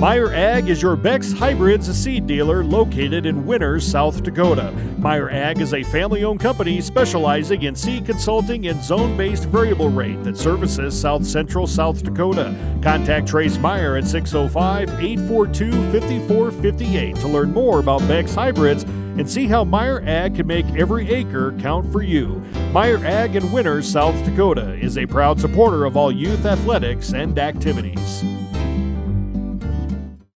Meyer Ag is your Beck's Hybrids seed dealer located in Winters, South Dakota. Meyer Ag is a family-owned company specializing in seed consulting and zone-based variable rate that services South Central South Dakota. Contact Trace Meyer at 605-842-5458 to learn more about Beck's Hybrids and see how Meyer Ag can make every acre count for you. Meyer Ag in Winters, South Dakota is a proud supporter of all youth athletics and activities.